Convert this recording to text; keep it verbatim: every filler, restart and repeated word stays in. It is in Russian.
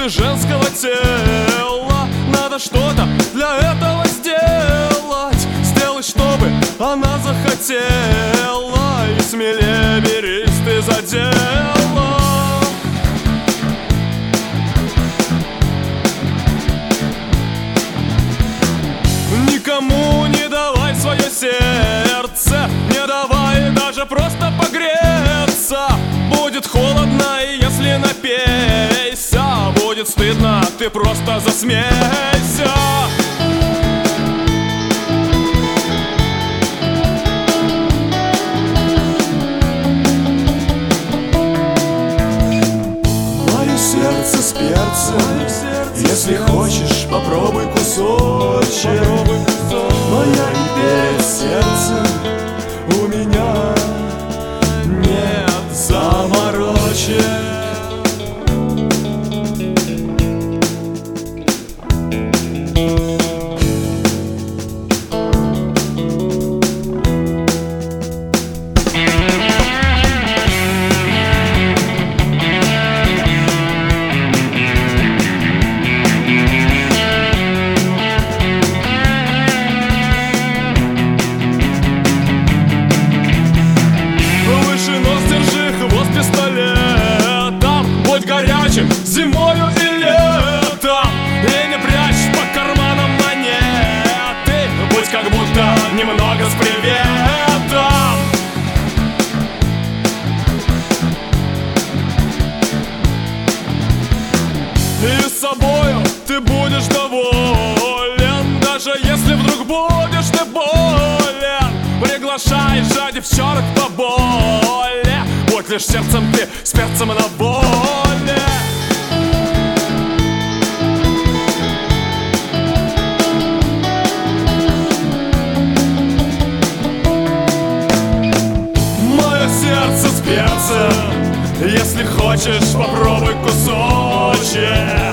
ты женского тела. Надо что-то для этого сделать, сделать, чтобы она захотела. И смелее берись ты за дело. Никому не давай свое сердце, не давай даже просто погреться. Будет холодно, и если напейся, будет стыдно, ты просто засмейся. Мое сердце с перцем, если хочешь, попробуй кусочек. Моя империя сердцем, у меня нет заморочек. Зимою и летом, и не прячь по карманам монеты. Будь как будто немного с приветом. И с собою ты будешь доволен, даже если вдруг будешь ты болен. Приглашай же девчонок по боле, будь лишь сердцем ты с перцем на воле. Сердце с перцем, если хочешь, попробуй кусочек.